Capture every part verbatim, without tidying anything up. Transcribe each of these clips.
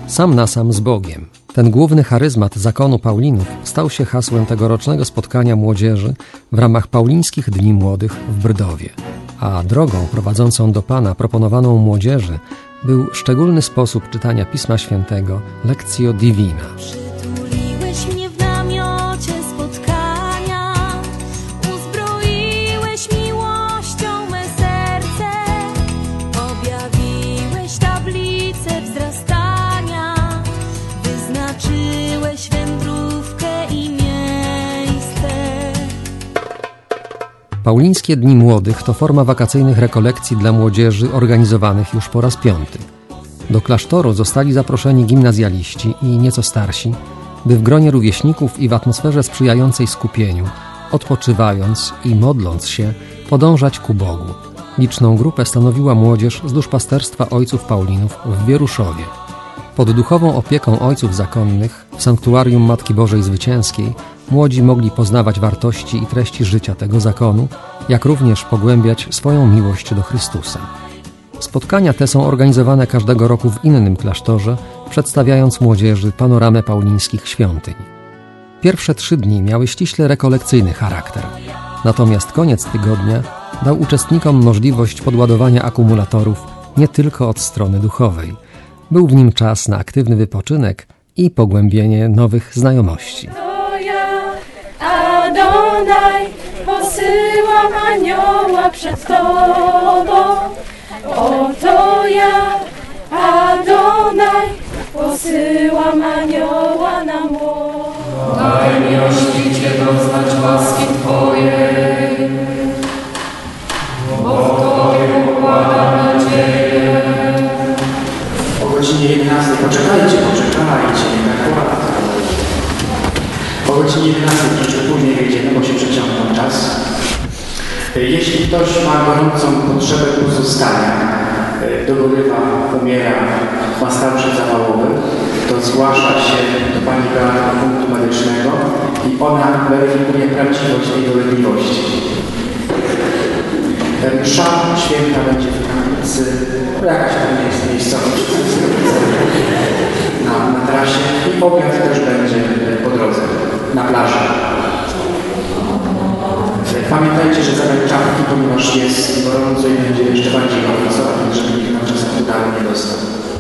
sam na sam z Bogiem. Ten główny charyzmat zakonu Paulinów stał się hasłem tegorocznego spotkania młodzieży w ramach Paulińskich Dni Młodych w Brdowie. A drogą prowadzącą do Pana proponowaną młodzieży był szczególny sposób czytania Pisma Świętego, Lectio Divina. Przytuliłeś mnie w namiocie spotkania, uzbroiłeś miłością me serce, objawiłeś tablicę wzrastania, wyznaczyłeś wędrówkę i miejsce. Paulińskie Dni Młodych to forma wakacyjnych rekolekcji dla młodzieży organizowanych już po raz piąty. Do klasztoru zostali zaproszeni gimnazjaliści i nieco starsi, by w gronie rówieśników i w atmosferze sprzyjającej skupieniu, odpoczywając i modląc się, podążać ku Bogu. Liczną grupę stanowiła młodzież z duszpasterstwa ojców Paulinów w Wieruszowie. Pod duchową opieką ojców zakonnych w sanktuarium Matki Bożej Zwycięskiej młodzi mogli poznawać wartości i treści życia tego zakonu, jak również pogłębiać swoją miłość do Chrystusa. Spotkania te są organizowane każdego roku w innym klasztorze, przedstawiając młodzieży panoramę paulińskich świątyń. Pierwsze trzy dni miały ściśle rekolekcyjny charakter, natomiast koniec tygodnia dał uczestnikom możliwość podładowania akumulatorów nie tylko od strony duchowej. Był w nim czas na aktywny wypoczynek i pogłębienie nowych znajomości. To ja, Adonai, posyłam anioła przed Tobą. Oto ja, Adonai, posyłam anioła na młot. Daj miłośnicie doznać łaski Twojej, bo w Tobie pokładam nadzieję. O godzinie jedenastej, poczekajcie, poczekajcie, nie tak łatwo. O godzinie jedenastej troszeczkę później wyjdziemy, bo się przeciągnął czas. Jeśli ktoś ma gorącą potrzebę pozostania, dogorywa, umiera, ma stan przedzawałowy, to zgłasza się do pani Beaty do punktu medycznego i ona weryfikuje prawdziwość tej dolegliwości. Msza święta będzie w kamienicy, jakaś tam jest miejscowość na, na trasie i obiad też będzie po drodze, na plaży. Pamiętajcie, że zabrać czapki, ponieważ jest gorąco i będzie jeszcze bardziej gorąco, a więc żeby nikt nam czasem udaru nie dostał.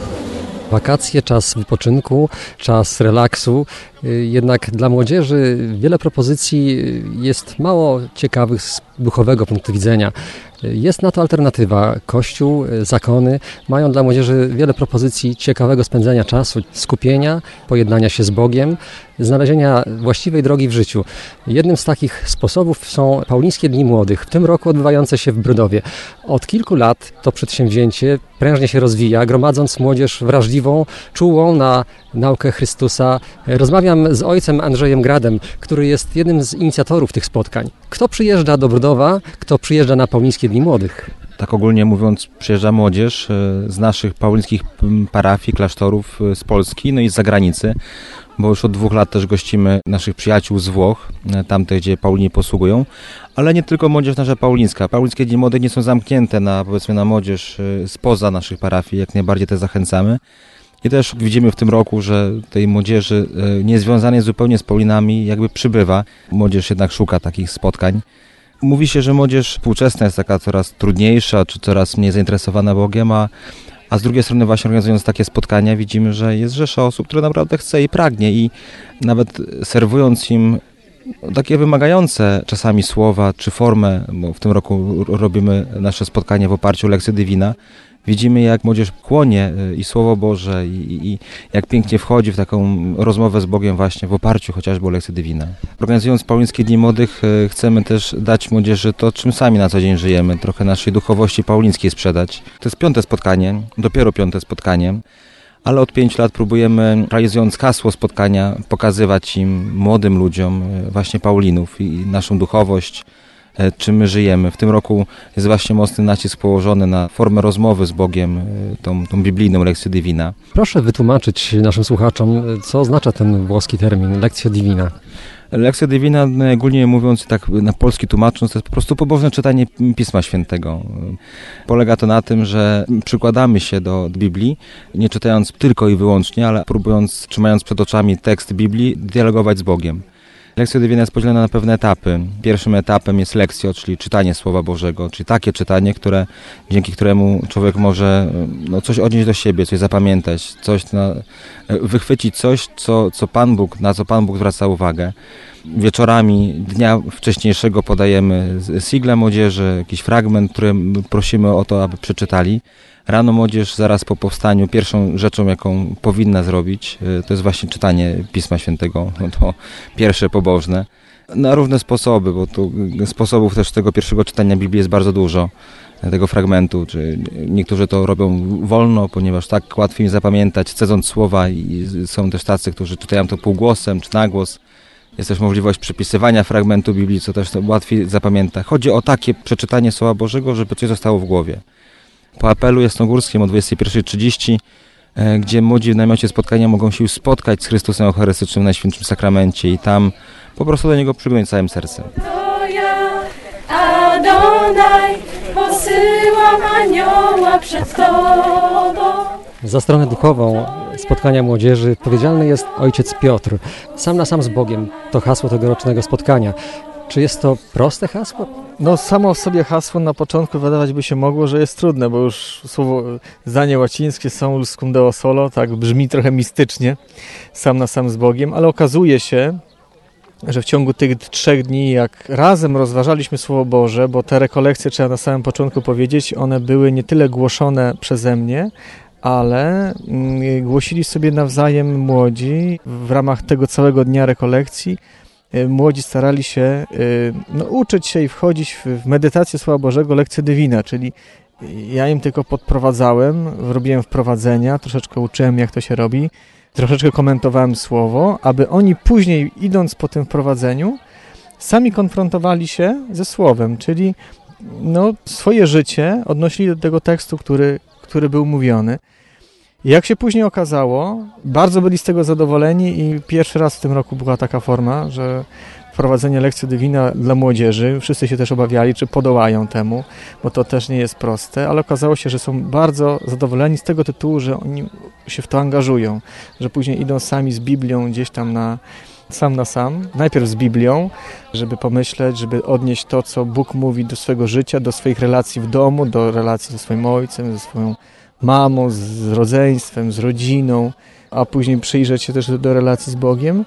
Wakacje, czas wypoczynku, czas relaksu. Jednak dla młodzieży wiele propozycji jest mało ciekawych z duchowego punktu widzenia. Jest na to alternatywa. Kościół, zakony mają dla młodzieży wiele propozycji ciekawego spędzania czasu, skupienia, pojednania się z Bogiem, znalezienia właściwej drogi w życiu. Jednym z takich sposobów są Paulińskie Dni Młodych, w tym roku odbywające się w Brdowie. Od kilku lat to przedsięwzięcie prężnie się rozwija, gromadząc młodzież wrażliwą, czułą na naukę Chrystusa. Rozmawiam z ojcem Andrzejem Gradem, który jest jednym z inicjatorów tych spotkań. Kto przyjeżdża do Brdowa, kto przyjeżdża na Paulińskie Dni Młodych? Tak ogólnie mówiąc, przyjeżdża młodzież z naszych paulińskich parafii, klasztorów z Polski, no i z zagranicy, bo już od dwóch lat też gościmy naszych przyjaciół z Włoch, tamte, gdzie Paulini posługują, ale nie tylko młodzież nasza paulińska. Paulińskie Dni Młodych nie są zamknięte na, powiedzmy, na młodzież spoza naszych parafii, jak najbardziej też zachęcamy. I też widzimy w tym roku, że tej młodzieży niezwiązanej zupełnie z Paulinami jakby przybywa. Młodzież jednak szuka takich spotkań. Mówi się, że młodzież współczesna jest taka coraz trudniejsza, czy coraz mniej zainteresowana Bogiem, a, a z drugiej strony właśnie organizując takie spotkania widzimy, że jest rzesza osób, które naprawdę chce i pragnie i nawet serwując im takie wymagające czasami słowa czy formę, bo w tym roku robimy nasze spotkanie w oparciu o Lectio Divina, widzimy, jak młodzież chłonie i Słowo Boże i, i jak pięknie wchodzi w taką rozmowę z Bogiem właśnie w oparciu chociażby o Lectio Divina. Organizując Paulińskie Dni Młodych chcemy też dać młodzieży to, czym sami na co dzień żyjemy, trochę naszej duchowości paulińskiej sprzedać. To jest piąte spotkanie, dopiero piąte spotkanie, ale od pięciu lat próbujemy, realizując hasło spotkania, pokazywać im, młodym ludziom właśnie Paulinów i naszą duchowość, czym my żyjemy. W tym roku jest właśnie mocny nacisk położony na formę rozmowy z Bogiem, tą, tą biblijną Lectio Divina. Proszę wytłumaczyć naszym słuchaczom, co oznacza ten włoski termin Lectio Divina. Lectio Divina, ogólnie mówiąc, tak na polski tłumacząc, to jest po prostu pobożne czytanie Pisma Świętego. Polega to na tym, że przykładamy się do Biblii, nie czytając tylko i wyłącznie, ale próbując, trzymając przed oczami tekst Biblii, dialogować z Bogiem. Lectio Divina jest podzielona na pewne etapy. Pierwszym etapem jest lectio, czyli czytanie Słowa Bożego, czyli takie czytanie, które, dzięki któremu człowiek może no, coś odnieść do siebie, coś zapamiętać, coś na, wychwycić coś, co, co Pan Bóg, na co Pan Bóg zwraca uwagę. Wieczorami dnia wcześniejszego podajemy sigla młodzieży, jakiś fragment, który prosimy o to, aby przeczytali. Rano młodzież zaraz po powstaniu pierwszą rzeczą, jaką powinna zrobić, to jest właśnie czytanie Pisma Świętego, no to pierwsze pobożne. Na różne sposoby, bo tu sposobów też tego pierwszego czytania Biblii jest bardzo dużo, tego fragmentu. Czy niektórzy to robią wolno, ponieważ tak łatwiej im zapamiętać, cedząc słowa, i są też tacy, którzy czytają to półgłosem czy na głos. Jest też możliwość przepisywania fragmentu Biblii, co też łatwiej zapamięta. Chodzi o takie przeczytanie Słowa Bożego, żeby coś zostało w głowie. Po apelu jasnogórskim o dwudziestej pierwszej trzydzieści, gdzie młodzi w namiocie spotkania mogą się już spotkać z Chrystusem Eucharystycznym w Najświętszym Sakramencie i tam po prostu do Niego przygnąć całym sercem. To ja, Adonai, posyłam anioła przed Tobą. Za stronę duchową spotkania młodzieży odpowiedzialny jest ojciec Piotr. Sam na sam z Bogiem to hasło tegorocznego spotkania. Czy jest to proste hasło? No samo w sobie hasło na początku wydawać by się mogło, że jest trudne, bo już słowo, zdanie łacińskie solus cum Deo solo, tak brzmi trochę mistycznie, sam na sam z Bogiem, ale okazuje się, że w ciągu tych trzech dni, jak razem rozważaliśmy Słowo Boże, bo te rekolekcje, trzeba na samym początku powiedzieć, one były nie tyle głoszone przeze mnie, ale głosili sobie nawzajem młodzi w ramach tego całego dnia rekolekcji. Młodzi starali się no, uczyć się i wchodzić w medytację Słowa Bożego Lectio Divina, czyli ja im tylko podprowadzałem, robiłem wprowadzenia, troszeczkę uczyłem, jak to się robi, troszeczkę komentowałem Słowo, aby oni później, idąc po tym wprowadzeniu, sami konfrontowali się ze Słowem, czyli no, swoje życie odnosili do tego tekstu, który, który był mówiony. Jak się później okazało, bardzo byli z tego zadowoleni i pierwszy raz w tym roku była taka forma, że wprowadzenie Lectio Divina dla młodzieży, wszyscy się też obawiali, czy podołają temu, bo to też nie jest proste, ale okazało się, że są bardzo zadowoleni z tego tytułu, że oni się w to angażują, że później idą sami z Biblią gdzieś tam na sam na sam, najpierw z Biblią, żeby pomyśleć, żeby odnieść to, co Bóg mówi do swojego życia, do swoich relacji w domu, do relacji ze swoim ojcem, ze swoją mamą, z rodzeństwem, z rodziną, a później przyjrzeć się też do relacji z Bogiem.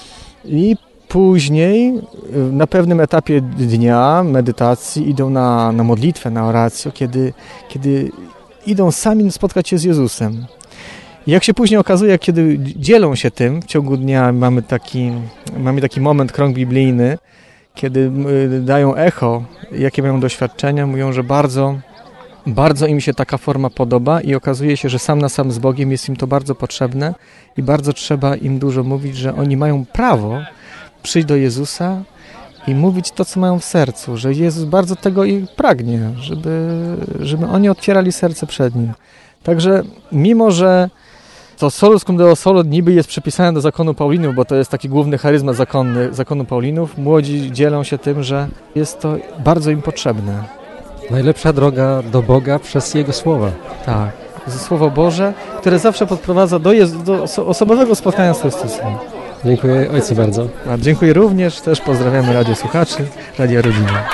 I później na pewnym etapie dnia medytacji idą na, na modlitwę, na orację, kiedy, kiedy idą sami spotkać się z Jezusem. I jak się później okazuje, kiedy dzielą się tym, w ciągu dnia mamy taki, mamy taki moment, krąg biblijny, kiedy dają echo, jakie mają doświadczenia, mówią, że bardzo Bardzo im się taka forma podoba i okazuje się, że sam na sam z Bogiem jest im to bardzo potrzebne i bardzo trzeba im dużo mówić, że oni mają prawo przyjść do Jezusa i mówić to, co mają w sercu, że Jezus bardzo tego i pragnie, żeby, żeby oni otwierali serce przed Nim. Także mimo, że to solus cum Deo solo niby jest przypisane do zakonu Paulinów, bo to jest taki główny charyzmat zakonny, zakonu Paulinów, młodzi dzielą się tym, że jest to bardzo im potrzebne. Najlepsza droga do Boga przez Jego Słowa. Tak, Słowo Boże, które zawsze podprowadza do, Jezu, do osobowego spotkania z Chrystusem. Dziękuję Ojcu bardzo. A dziękuję również, też pozdrawiamy radiosłuchaczy, Radia Rodzina.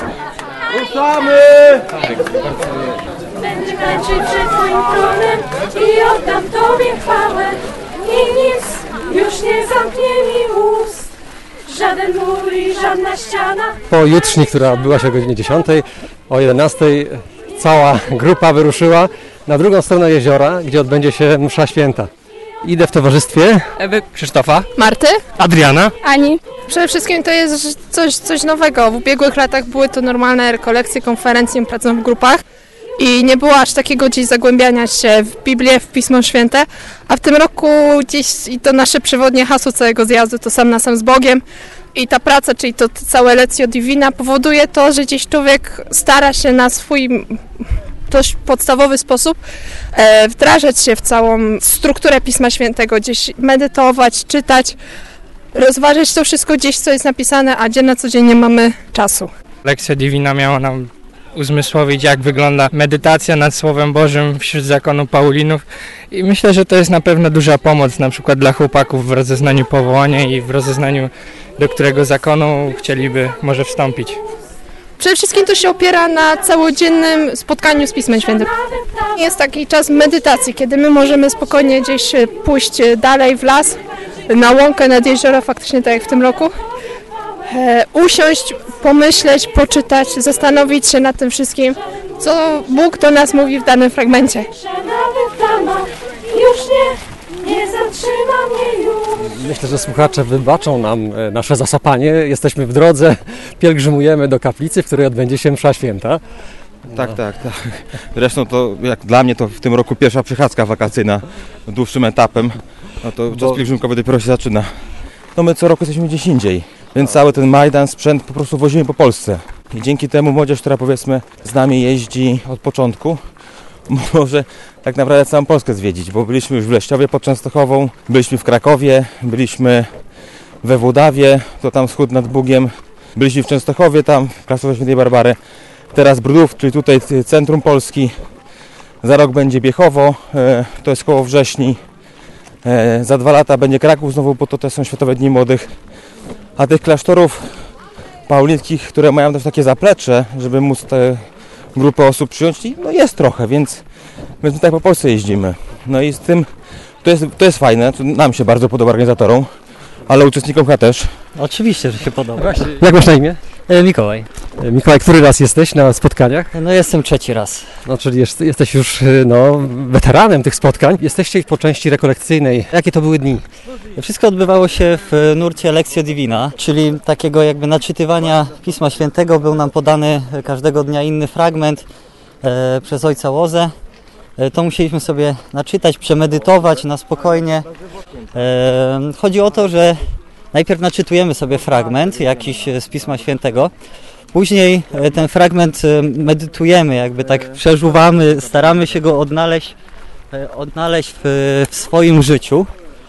Ruszamy! Będę tańczyć przed Twoim tronem i oddam Tobie chwałę i nic już nie zamknie mi ust. Żaden mur i żadna ściana. Po jutrzni, która odbyła się o godzinie dziesiątej, o jedenastej cała grupa wyruszyła na drugą stronę jeziora, gdzie odbędzie się msza święta. Idę w towarzystwie Ewy, Krzysztofa, Marty, Adriana. Ani. Przede wszystkim to jest coś, coś nowego. W ubiegłych latach były to normalne rekolekcje, konferencje, pracą w grupach i nie było aż takiego gdzieś zagłębiania się w Biblię, w Pismo Święte, a w tym roku gdzieś i to nasze przewodnie hasło całego zjazdu to sam na sam z Bogiem, I ta praca, czyli to, to całe Lectio Divina powoduje to, że gdzieś człowiek stara się na swój dość podstawowy sposób e, wdrażać się w całą strukturę Pisma Świętego, gdzieś medytować, czytać, rozważyć to wszystko gdzieś, co jest napisane, a gdzie na co dzień nie mamy czasu. Lectio Divina miała nam uzmysłowić, jak wygląda medytacja nad Słowem Bożym wśród zakonu Paulinów i myślę, że to jest na pewno duża pomoc, na przykład dla chłopaków w rozeznaniu powołania i w rozeznaniu, do którego zakonu chcieliby może wstąpić. Przede wszystkim to się opiera na całodziennym spotkaniu z Pismem Świętym. Jest taki czas medytacji, kiedy my możemy spokojnie gdzieś pójść dalej w las, na łąkę, nad jezioro, faktycznie tak jak w tym roku. E, usiąść, pomyśleć, poczytać, zastanowić się nad tym wszystkim, co Bóg do nas mówi w danym fragmencie. Nawet tama już nie, nie zatrzyma mnie już. Myślę, że słuchacze wybaczą nam nasze zasapanie. Jesteśmy w drodze, pielgrzymujemy do kaplicy, w której odbędzie się msza święta. Tak, no. tak, tak. Zresztą to jak dla mnie to w tym roku pierwsza przechadzka wakacyjna dłuższym etapem. No to czas pielgrzymkowy dopiero się zaczyna. No my co roku jesteśmy gdzieś indziej, więc cały ten Majdan, sprzęt po prostu wozimy po Polsce. I dzięki temu młodzież, która powiedzmy z nami jeździ od początku, może tak naprawdę całą Polskę zwiedzić, bo byliśmy już w Leśniowie pod Częstochową, byliśmy w Krakowie, byliśmy we Włodawie, to tam wschód nad Bugiem, byliśmy w Częstochowie, tam w Klasztorze Świętej Barbary, teraz Brudów, czyli tutaj centrum Polski, za rok będzie Biechowo, to jest koło wrześni, za dwa lata będzie Kraków znowu, bo to też są Światowe Dni Młodych, a tych klasztorów paulińskich, które mają też takie zaplecze, żeby móc te grupy osób przyjąć, no jest trochę, więc, więc my tak po Polsce jeździmy. No i z tym, to jest, to jest fajne, to nam się bardzo podoba organizatorom, ale uczestnikom chyba też. Oczywiście, że się podoba. Właśnie. Jak masz na imię? E, Mikołaj. E, Mikołaj, który raz jesteś na spotkaniach? No jestem trzeci raz. No, czyli jest, jesteś już no, weteranem tych spotkań. Jesteście po części rekolekcyjnej. Jakie to były dni? Wszystko odbywało się w nurcie Lectio Divina, czyli takiego jakby naczytywania Pisma Świętego. Był nam podany każdego dnia inny fragment e, przez ojca Łozę. E, to musieliśmy sobie naczytać, przemedytować na spokojnie. E, chodzi o to, że najpierw naczytujemy sobie fragment jakiś z Pisma Świętego, później ten fragment medytujemy, jakby tak przeżuwamy, staramy się go odnaleźć, odnaleźć w, w swoim życiu,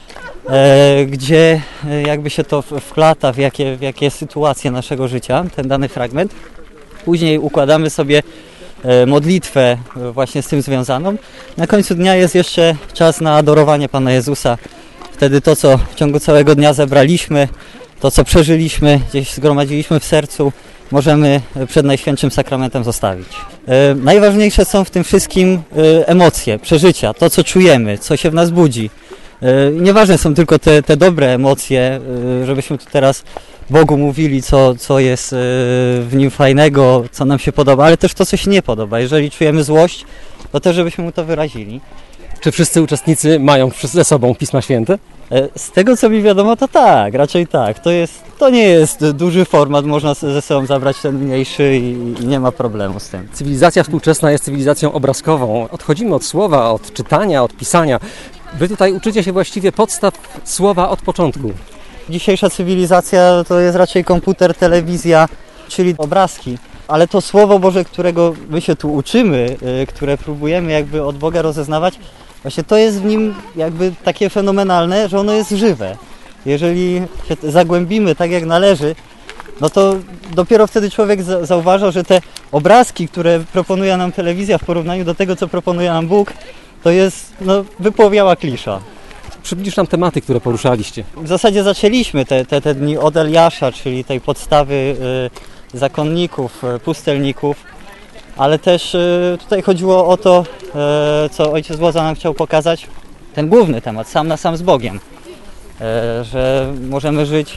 gdzie jakby się to wplata w jakie, w jakie sytuacje naszego życia, ten dany fragment. Później układamy sobie modlitwę właśnie z tym związaną. Na końcu dnia jest jeszcze czas na adorowanie Pana Jezusa. Wtedy to, co w ciągu całego dnia zebraliśmy, to, co przeżyliśmy, gdzieś zgromadziliśmy w sercu, możemy przed Najświętszym Sakramentem zostawić. E, najważniejsze są w tym wszystkim e, emocje, przeżycia, to, co czujemy, co się w nas budzi. E, nieważne są tylko te, te dobre emocje, e, żebyśmy tu teraz Bogu mówili, co, co jest e, w Nim fajnego, co nam się podoba, ale też to, co się nie podoba. Jeżeli czujemy złość, to też, żebyśmy Mu to wyrazili. Czy wszyscy uczestnicy mają ze sobą Pisma Święte? Z tego, co mi wiadomo, to tak, raczej tak. To, jest, to nie jest duży format, można ze sobą zabrać ten mniejszy i, i nie ma problemu z tym. Cywilizacja współczesna jest cywilizacją obrazkową. Odchodzimy od słowa, od czytania, od pisania. Wy tutaj uczycie się właściwie podstaw słowa od początku. Dzisiejsza cywilizacja to jest raczej komputer, telewizja, czyli obrazki. Ale to Słowo Boże, którego my się tu uczymy, które próbujemy jakby od Boga rozeznawać, właśnie to jest w nim jakby takie fenomenalne, że ono jest żywe. Jeżeli się zagłębimy tak jak należy, no to dopiero wtedy człowiek zauważa, że te obrazki, które proponuje nam telewizja w porównaniu do tego, co proponuje nam Bóg, to jest no, wypłowiała klisza. Przybliż nam tematy, które poruszaliście. W zasadzie zaczęliśmy te, te, te dni od Eliasza, czyli tej podstawy y, zakonników, y, pustelników, ale też y, tutaj chodziło o to, y, co ojciec Łoza nam chciał pokazać, ten główny temat, sam na sam z Bogiem, y, że możemy żyć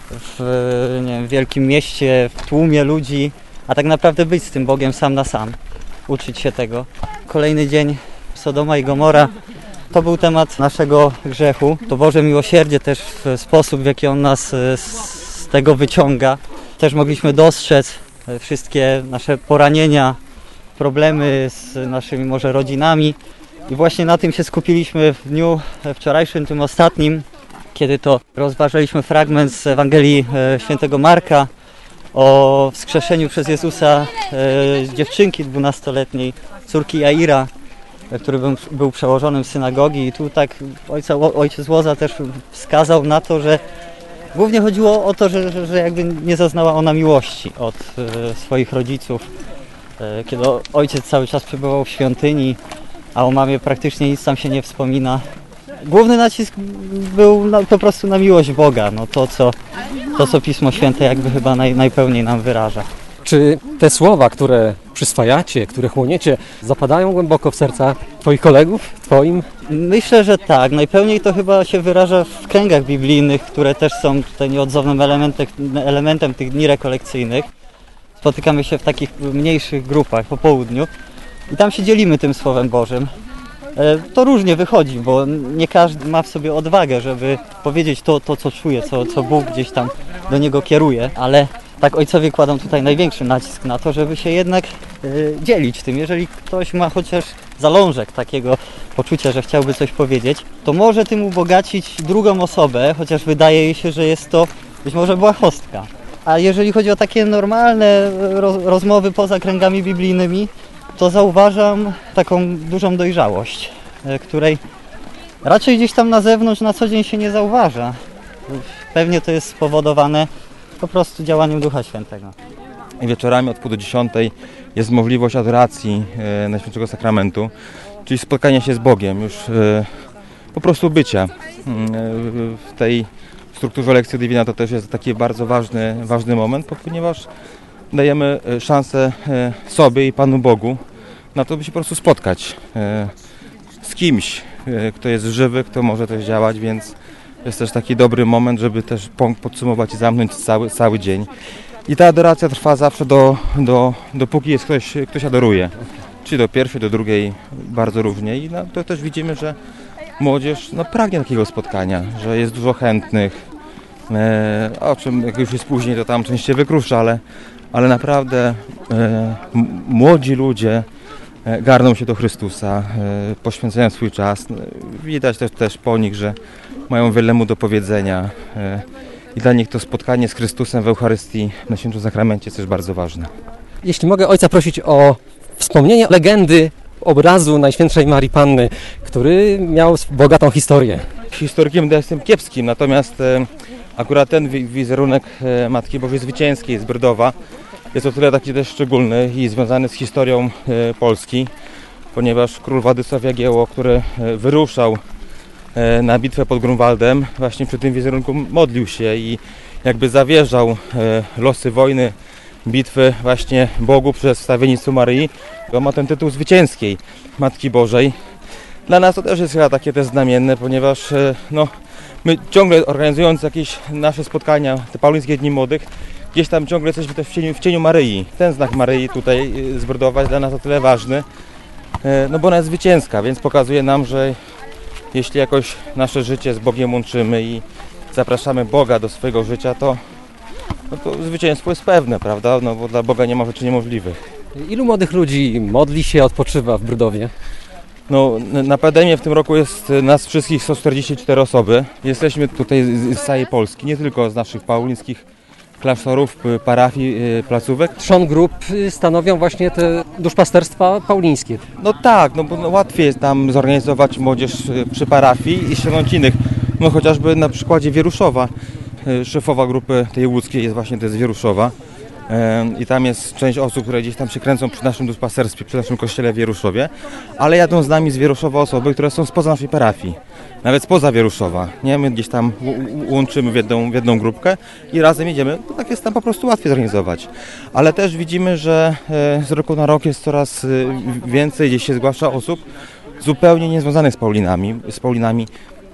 w nie wiem, wielkim mieście, w tłumie ludzi, a tak naprawdę być z tym Bogiem sam na sam, uczyć się tego. Kolejny dzień Sodoma i Gomora. To był temat naszego grzechu, to Boże miłosierdzie też w sposób, w jaki On nas z tego wyciąga. Też mogliśmy dostrzec wszystkie nasze poranienia, problemy z naszymi może rodzinami i właśnie na tym się skupiliśmy w dniu wczorajszym, tym ostatnim, kiedy to rozważaliśmy fragment z Ewangelii e, świętego Marka o wskrzeszeniu przez Jezusa e, dziewczynki dwunastoletniej, córki Jaira, który był, był przełożonym synagogi, i tu tak ojca, ojciec Łoza też wskazał na to, że głównie chodziło o to, że, że, że jakby nie zaznała ona miłości od e, swoich rodziców, e, kiedy ojciec cały czas przebywał w świątyni, a o mamie praktycznie nic tam się nie wspomina. Główny nacisk był na, po prostu na miłość Boga, no to co, to co Pismo Święte jakby chyba naj, najpełniej nam wyraża. Czy te słowa, które przyswajacie, które chłoniecie, zapadają głęboko w serca Twoich kolegów, Twoim? Myślę, że tak. Najpełniej to chyba się wyraża w kręgach biblijnych, które też są tutaj nieodzownym elementem, elementem tych dni rekolekcyjnych. Spotykamy się w takich mniejszych grupach po południu i tam się dzielimy tym Słowem Bożym. To różnie wychodzi, bo nie każdy ma w sobie odwagę, żeby powiedzieć to, to co czuje, co, co Bóg gdzieś tam do niego kieruje, ale tak ojcowie kładą tutaj największy nacisk na to, żeby się jednak y, dzielić tym. Jeżeli ktoś ma chociaż zalążek takiego poczucia, że chciałby coś powiedzieć, to może tym ubogacić drugą osobę, chociaż wydaje jej się, że jest to być może błahostka. A jeżeli chodzi o takie normalne roz, rozmowy poza kręgami biblijnymi, to zauważam taką dużą dojrzałość, y, której raczej gdzieś tam na zewnątrz na co dzień się nie zauważa. Pewnie to jest spowodowane po prostu działaniem Ducha Świętego. Wieczorami od pół do dziesiątej jest możliwość adoracji e, Najświętszego Sakramentu, czyli spotkania się z Bogiem, już e, po prostu bycia. E, w tej strukturze Lectio Divina to też jest taki bardzo ważny, ważny moment, ponieważ dajemy szansę e, sobie i Panu Bogu na to, by się po prostu spotkać e, z kimś, e, kto jest żywy, kto może też działać, więc jest też taki dobry moment, żeby też podsumować i zamknąć cały, cały dzień. I ta adoracja trwa zawsze do, do, dopóki jest ktoś, ktoś adoruje. Czy do pierwszej, do drugiej, bardzo różnie. I no, to też widzimy, że młodzież no, pragnie takiego spotkania, że jest dużo chętnych. E, o czym jak już jest później, to tam częściej wykrusza, ale, ale naprawdę e, młodzi ludzie garną się do Chrystusa, e, poświęcają swój czas. Widać też, też po nich, że mają wiele mu do powiedzenia e, i dla nich to spotkanie z Chrystusem w Eucharystii na Świętym Sakramencie jest też bardzo ważne. Jeśli mogę ojca prosić o wspomnienie legendy obrazu Najświętszej Marii Panny, który miał bogatą historię. Historykiem ja jestem kiepskim, natomiast e, akurat ten wizerunek e, Matki Bożej Zwycięskiej z Brydowa jest o tyle taki też szczególny i związany z historią e, Polski, ponieważ król Władysław Jagiełło, który e, wyruszał e, na bitwę pod Grunwaldem, właśnie przy tym wizerunku modlił się i jakby zawierzał e, losy wojny, bitwy właśnie Bogu przez wstawiennictwo Maryi. On ma ten tytuł zwycięskiej Matki Bożej. Dla nas to też jest chyba takie też znamienne, ponieważ e, no, my ciągle organizując jakieś nasze spotkania, te Paulińskie Dni Młodych, gdzieś tam ciągle jesteśmy też w cieniu, w cieniu Maryi. Ten znak Maryi tutaj z Brydowa jest dla nas o tyle ważny, no bo ona jest zwycięska, więc pokazuje nam, że jeśli jakoś nasze życie z Bogiem łączymy i zapraszamy Boga do swojego życia, to, no to zwycięstwo jest pewne, prawda? No bo dla Boga nie ma rzeczy niemożliwych. Ilu młodych ludzi modli się, odpoczywa w Brydowie? No, na P D M-ie w tym roku jest nas wszystkich sto czterdzieści cztery osoby. Jesteśmy tutaj z całej Polski, nie tylko z naszych paulińskich klasztorów, parafii, placówek. Trzon grup stanowią właśnie te duszpasterstwa paulińskie. No tak, no bo no łatwiej jest tam zorganizować młodzież przy parafii i ściągnąć innych. No chociażby na przykładzie Wieruszowa. Szefowa grupy tej łódzkiej jest właśnie to jest Wieruszowa. I tam jest część osób, które gdzieś tam się kręcą przy naszym duszpasterstwie, przy naszym kościele w Wieruszowie, ale jadą z nami z Wieruszowa osoby, które są spoza naszej parafii, nawet spoza Wieruszowa. Nie? My gdzieś tam łączymy w jedną, w jedną grupkę i razem jedziemy. No, tak jest tam po prostu łatwiej zorganizować. Ale też widzimy, że z roku na rok jest coraz więcej, gdzieś się zgłasza osób zupełnie niezwiązanych z Paulinami, z Paulinami.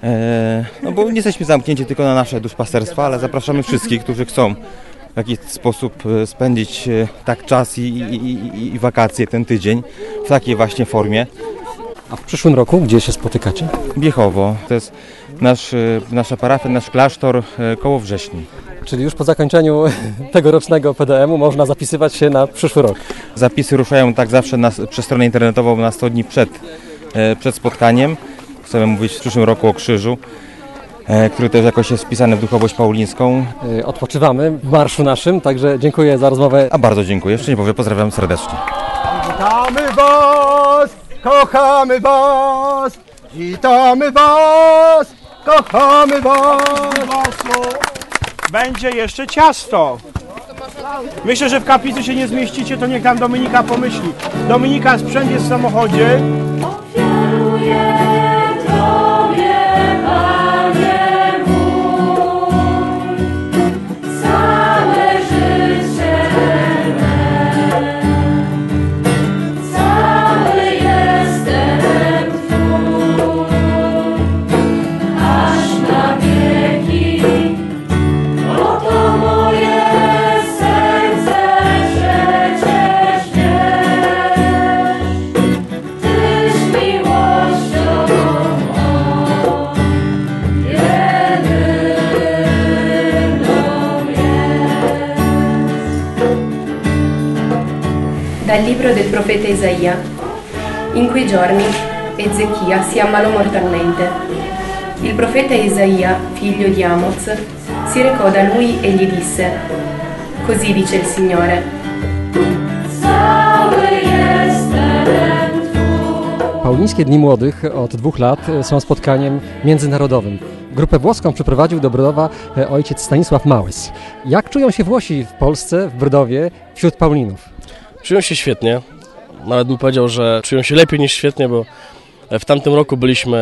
No bo nie jesteśmy zamknięci tylko na nasze duszpasterstwa, ale zapraszamy wszystkich, którzy chcą w jakiś sposób spędzić tak czas i, i, i, i wakacje, ten tydzień w takiej właśnie formie. A w przyszłym roku gdzie się spotykacie? Biechowo. To jest nasz, nasza parafia, nasz klasztor koło Wrześni. Czyli już po zakończeniu tegorocznego P D M-u można zapisywać się na przyszły rok. Zapisy ruszają tak zawsze na, przez stronę internetową na sto dni przed, przed spotkaniem. Chcemy mówić w przyszłym roku o krzyżu. który też jakoś jest wpisany w duchowość paulińską. Odpoczywamy w marszu naszym, także dziękuję za rozmowę. A bardzo dziękuję. Jeszcze nie powiem, pozdrawiam serdecznie. Witamy was, kochamy was, witamy was, kochamy was. Będzie jeszcze ciasto. Myślę, że w kaplicy się nie zmieścicie, to niech tam Dominika pomyśli. Dominika, sprzęt jest w samochodzie. Ofiaruję Tobie, Panie mój, całe życie me, cały jestem Twój, aż na wieki. Oto moje serce przecież wiesz, Tyś miłością mą jedyną jest. Dal libro del profeta Isaia. In quei giorni Ezechia si ammalò mortalmente. Il profeta Isaia, figlio di Amoz, si recò da lui e gli disse: Così dice il Signore. Cały jestem Twój. Paulińskie Dni Młodych od dwóch lat są spotkaniem międzynarodowym. Grupę włoską przyprowadził do Brodowa ojciec Stanisław Małys. Jak czują się Włosi w Polsce, w Brodowie, wśród Paulinów? Czują się świetnie. Nawet bym powiedział, że czują się lepiej niż świetnie, bo w tamtym roku byliśmy,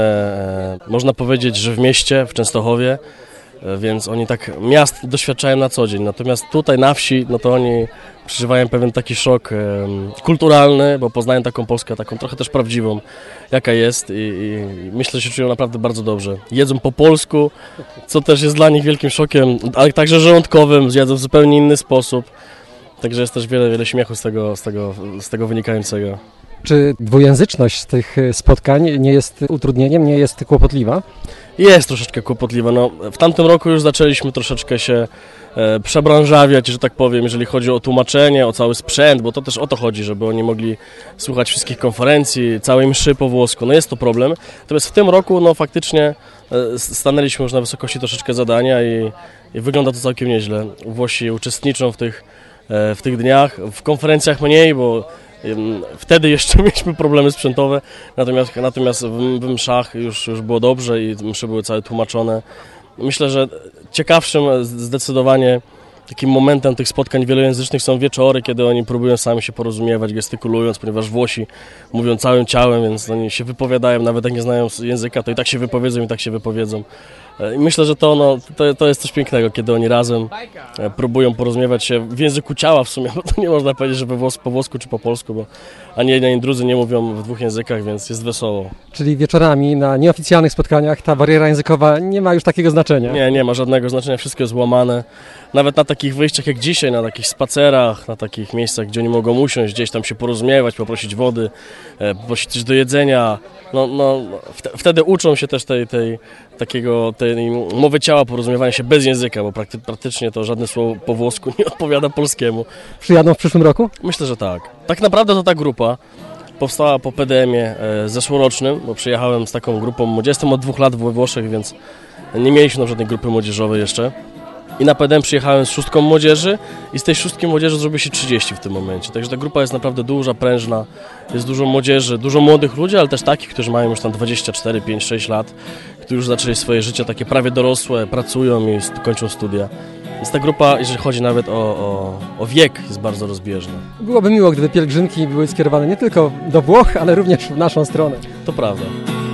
można powiedzieć, że w mieście, w Częstochowie, więc oni tak miast doświadczają na co dzień. Natomiast tutaj na wsi, no to oni przeżywają pewien taki szok kulturalny, bo poznają taką Polskę, taką trochę też prawdziwą, jaka jest i, i myślę, że się czują naprawdę bardzo dobrze. Jedzą po polsku, co też jest dla nich wielkim szokiem, ale także żołądkowym, jedzą w zupełnie inny sposób. Także jest też wiele, wiele śmiechu z tego, z tego, z tego wynikającego. Czy dwujęzyczność tych spotkań nie jest utrudnieniem, nie jest kłopotliwa? Jest troszeczkę kłopotliwa. No, w tamtym roku już zaczęliśmy troszeczkę się e, przebranżawiać, że tak powiem, jeżeli chodzi o tłumaczenie, o cały sprzęt, bo to też o to chodzi, żeby oni mogli słuchać wszystkich konferencji, całej mszy po włosku. No jest to problem. Natomiast w tym roku no faktycznie e, stanęliśmy już na wysokości troszeczkę zadania i, i wygląda to całkiem nieźle. Włosi uczestniczą w tych, e, w tych dniach, w konferencjach mniej, bo wtedy jeszcze mieliśmy problemy sprzętowe, natomiast, natomiast w, w mszach już, już było dobrze i msze były całe tłumaczone. Myślę, że ciekawszym zdecydowanie takim momentem tych spotkań wielojęzycznych są wieczory, kiedy oni próbują sami się porozumiewać, gestykulując, ponieważ Włosi mówią całym ciałem, więc oni się wypowiadają, nawet jak nie znają języka, to i tak się wypowiedzą i tak się wypowiedzą. I myślę, że to, no, to, to jest coś pięknego, kiedy oni razem próbują porozumiewać się w języku ciała w sumie, bo to nie można powiedzieć, że po włosku czy po polsku, bo ani jedni, ani drudzy nie mówią w dwóch językach, więc jest wesoło. Czyli wieczorami na nieoficjalnych spotkaniach ta bariera językowa nie ma już takiego znaczenia? Nie, nie ma żadnego znaczenia, wszystko jest łamane. Nawet na takich wyjściach jak dzisiaj, na takich spacerach, na takich miejscach, gdzie oni mogą usiąść, gdzieś tam się porozumiewać, poprosić wody, poprosić coś do jedzenia. No, no, wtedy uczą się też tej, tej, takiego, tej mowy ciała, porozumiewania się bez języka, bo prakty, praktycznie to żadne słowo po włosku nie odpowiada polskiemu. Przyjadą w przyszłym roku? Myślę, że tak. Tak naprawdę to ta grupa powstała po P D M-ie zeszłorocznym, bo przyjechałem z taką grupą młodzieży. Jestem od dwóch lat we Włoszech, więc nie mieliśmy tam żadnej grupy młodzieżowej jeszcze. I na P D M przyjechałem z szóstką młodzieży i z tej szóstki młodzieży zrobiło się trzydzieści w tym momencie. Także ta grupa jest naprawdę duża, prężna, jest dużo młodzieży, dużo młodych ludzi, ale też takich, którzy mają już tam dwadzieścia cztery, pięć, sześć lat, którzy już zaczęli swoje życie takie prawie dorosłe, pracują i kończą studia. Więc ta grupa, jeżeli chodzi nawet o, o, o wiek, jest bardzo rozbieżna. Byłoby miło, gdyby pielgrzymki były skierowane nie tylko do Włoch, ale również w naszą stronę. To prawda.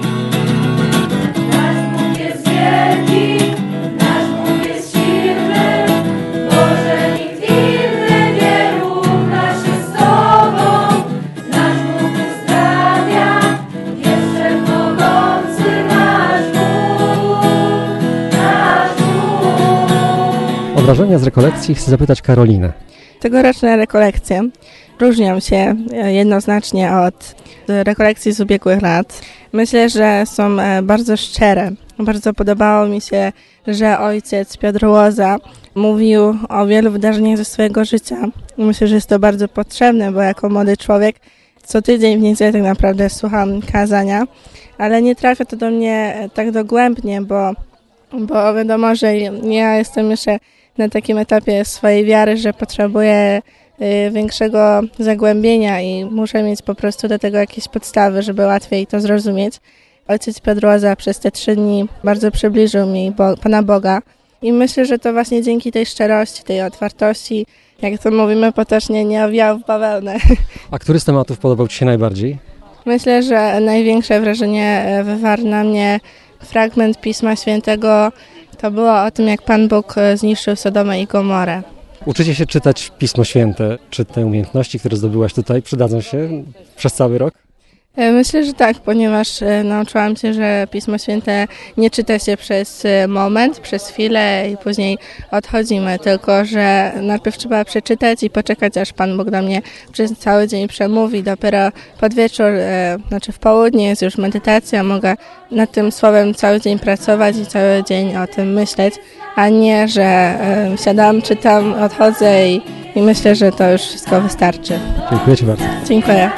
Nasz Bóg jest wielki, nasz Bóg jest silny, Boże nikt inny nie równa się z Tobą. Nasz Bóg uzdrawia, jest wszechmogący nasz Bóg, nasz Bóg. O wrażenia z rekolekcji chcę zapytać Karolinę. Tegoroczne rekolekcje różnią się jednoznacznie od rekolekcji z ubiegłych lat. Myślę, że są bardzo szczere. Bardzo podobało mi się, że ojciec Piotr Łoza mówił o wielu wydarzeniach ze swojego życia. Myślę, że jest to bardzo potrzebne, bo jako młody człowiek co tydzień w niedzielę tak naprawdę słucham kazania, ale nie trafia to do mnie tak dogłębnie, bo bo wiadomo, że ja jestem jeszcze na takim etapie swojej wiary, że potrzebuję większego zagłębienia i muszę mieć po prostu do tego jakieś podstawy, żeby łatwiej to zrozumieć. Ojciec Pedroza przez te trzy dni bardzo przybliżył mi Bo- Pana Boga i myślę, że to właśnie dzięki tej szczerości, tej otwartości, jak to mówimy potocznie, nie owiał w bawełnę. A który z tematów podobał Ci się najbardziej? Myślę, że największe wrażenie wywarł na mnie fragment Pisma Świętego. To było o tym, jak Pan Bóg zniszczył Sodomę i Gomorę. Uczycie się czytać Pismo Święte. Czy te umiejętności, które zdobyłaś tutaj, przydadzą się przez cały rok? Myślę, że tak, ponieważ nauczyłam się, że Pismo Święte nie czyta się przez moment, przez chwilę i później odchodzimy, tylko że najpierw trzeba przeczytać i poczekać, aż Pan Bóg do mnie przez cały dzień przemówi. Dopiero pod wieczór, znaczy w południe jest już medytacja, mogę nad tym słowem cały dzień pracować i cały dzień o tym myśleć, a nie, że siadam, czytam, odchodzę i, i myślę, że to już wszystko wystarczy. Dziękuję Ci bardzo. Dziękuję.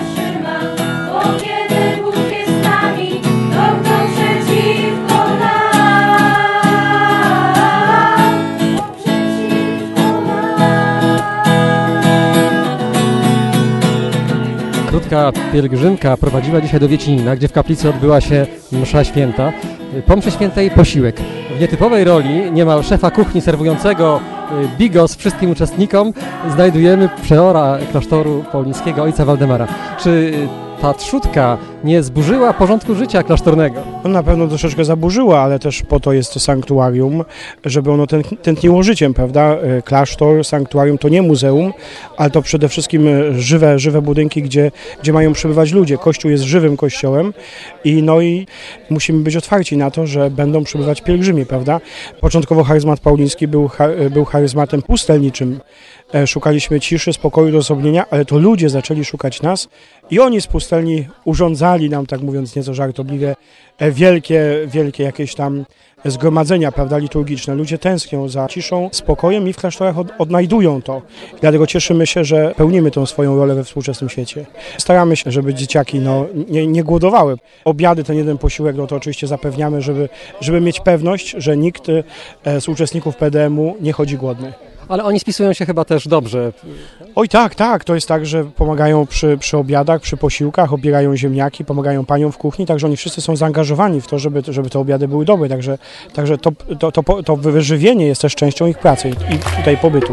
Krótka pielgrzymka prowadziła dzisiaj do Wiecinina, gdzie w kaplicy odbyła się msza święta. Po mszy świętej posiłek. W nietypowej roli niemal szefa kuchni serwującego bigos wszystkim uczestnikom znajdujemy przeora klasztoru paulińskiego, ojca Waldemara. Czy ta trzutka nie zburzyła porządku życia klasztornego? On na pewno troszeczkę zaburzyła, ale też po to jest to sanktuarium, żeby ono tętniło życiem, prawda? Klasztor, sanktuarium to nie muzeum, ale to przede wszystkim żywe, żywe budynki, gdzie, gdzie mają przebywać ludzie. Kościół jest żywym kościołem i no i musimy być otwarci na to, że będą przebywać pielgrzymi, prawda? Początkowo charyzmat pauliński był, był charyzmatem pustelniczym. Szukaliśmy ciszy, spokoju, odosobnienia, ale to ludzie zaczęli szukać nas i oni z pustelni urządzali nam, tak mówiąc nieco żartobliwie, wielkie, wielkie jakieś tam zgromadzenia, prawda, liturgiczne. Ludzie tęsknią za ciszą, spokojem i w klasztorach od, odnajdują to. I dlatego cieszymy się, że pełnimy tą swoją rolę we współczesnym świecie. Staramy się, żeby dzieciaki no, nie, nie głodowały. Obiady, ten jeden posiłek, no to oczywiście zapewniamy, żeby, żeby mieć pewność, że nikt z uczestników P D M-u nie chodzi głodny. Ale oni spisują się chyba też dobrze. Oj tak, tak, to jest tak, że pomagają przy, przy obiadach, przy posiłkach, obierają ziemniaki, pomagają paniom w kuchni, także oni wszyscy są zaangażowani w to, żeby, żeby te obiady były dobre, także, także to, to, to, to wyżywienie jest też częścią ich pracy i, i tutaj pobytu.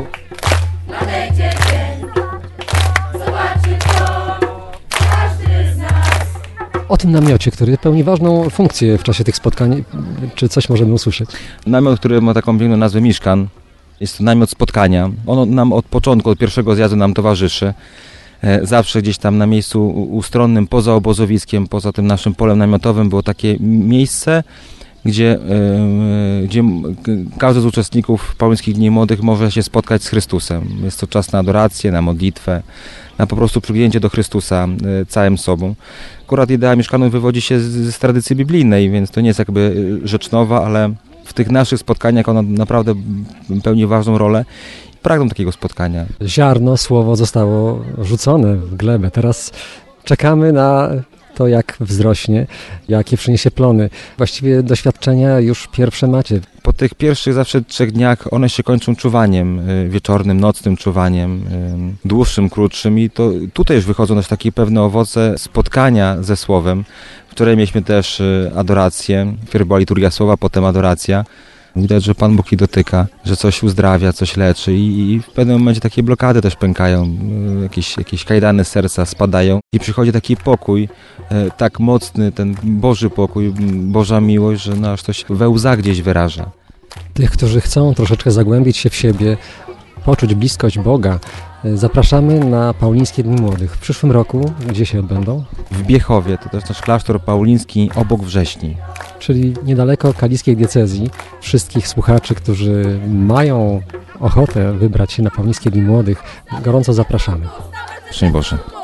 O tym namiocie, który pełni ważną funkcję w czasie tych spotkań, czy coś możemy usłyszeć? Namiot, który ma taką piękną nazwę Miszkan. Jest to namiot spotkania. On nam od początku, od pierwszego zjazdu nam towarzyszy. Zawsze gdzieś tam na miejscu ustronnym, poza obozowiskiem, poza tym naszym polem namiotowym było takie miejsce, gdzie, gdzie każdy z uczestników Paulińskich Dni Młodych może się spotkać z Chrystusem. Jest to czas na adorację, na modlitwę, na po prostu przygięcie do Chrystusa całym sobą. Akurat idea mieszkanu wywodzi się z, z tradycji biblijnej, więc to nie jest jakby rzecz nowa, ale w tych naszych spotkaniach ona naprawdę pełni ważną rolę. Pragną takiego spotkania. Ziarno, słowo zostało rzucone w glebę. Teraz czekamy na to, jak wzrośnie, jakie przyniesie plony. Właściwie doświadczenia już pierwsze macie. Po tych pierwszych zawsze trzech dniach one się kończą czuwaniem, wieczornym, nocnym czuwaniem, dłuższym, krótszym i to tutaj już wychodzą też takie pewne owoce spotkania ze Słowem. Wczoraj mieliśmy też adorację, wpierw była liturgia słowa, potem adoracja. Widać, że Pan Bóg ich dotyka, że coś uzdrawia, coś leczy i, i w pewnym momencie takie blokady też pękają, jakieś, jakieś kajdany z serca spadają i przychodzi taki pokój, e, tak mocny, ten Boży pokój, Boża miłość, że no, aż to się we łzach gdzieś wyraża. Tych, którzy chcą troszeczkę zagłębić się w siebie, poczuć bliskość Boga, zapraszamy na Paulińskie Dni Młodych. W przyszłym roku gdzie się odbędą? W Biechowie, to też nasz klasztor pauliński obok Wrześni. Czyli niedaleko kaliskiej diecezji. Wszystkich słuchaczy, którzy mają ochotę wybrać się na Paulińskie Dni Młodych, gorąco zapraszamy. Szczęść Boże.